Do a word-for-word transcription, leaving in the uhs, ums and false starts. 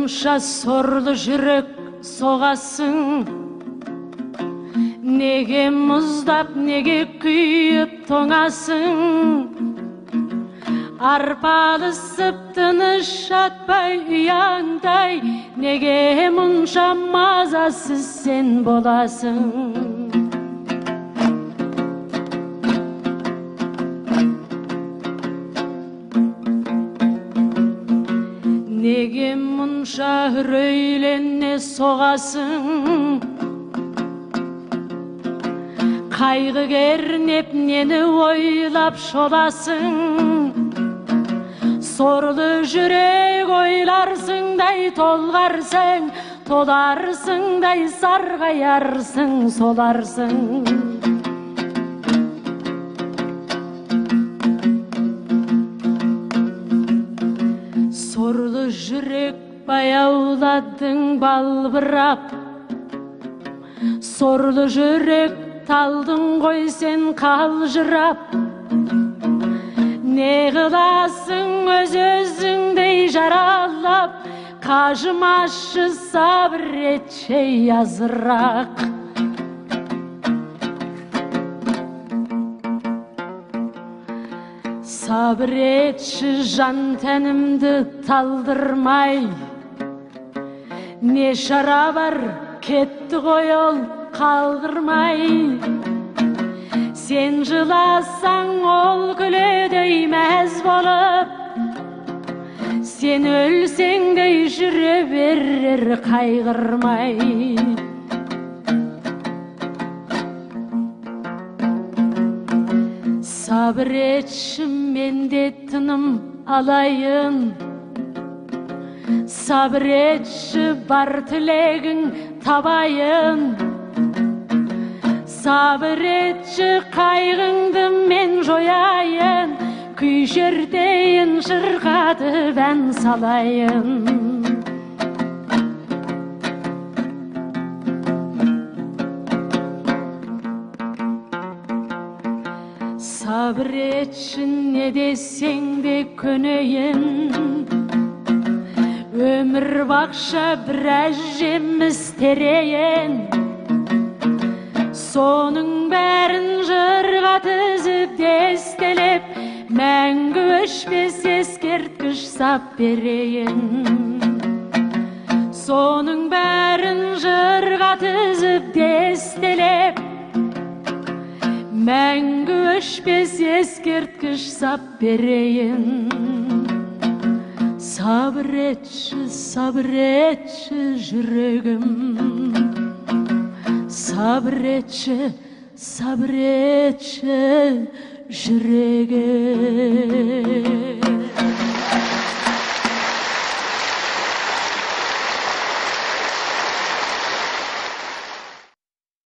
мұнша сорлы жүрек соғасың? Неге мұздап, неге күйіп тоңасың? Арпалысып тыныш жатпай ұяңдай, неге мұнша мазасыз сен боласың? Неге мұнша үрейлене соғасың? Қайғы кернеп нені ойлап шоласың? Сорлы жүрек ойларсыңдай толғарсың, толарсыңдай сарғаярсың, соларсың. Сорлы жүрек баяуладың балбырап, сорлы жүрек талдың ғой сен қалжырап. Не қыласың өз-өзіңдей жаралап, қажымашы сабыр етші азырақ. Сабыр етші жан тәнімді талдырмай, не шара бар кетті ғой ол қалдырмай. Сен жыласаң ол күледі мәз болып, сен өлсеңдей жүре берер қайғырмай. Сабыр етші менде тыным алайын, сабыр етші бар тілегің табайын. Сабыр етші қайғыңды мен жояйын, күй жердейін шырқады бән салайын. Сабыр етші не десең де көнейін, өмір бақша біраз жеміс терейін. Соның бәрін жырға тізіп дестелеп, мәңгі өшпес ескерткіш сап берейін. Соның бәрін жырға тізіп дестелеп, мәңгі өшпес ескерткіш сап берейін. Сабыр етші, сабыр етші жүрегім, сабыр етші, сабыр етші жүрегім.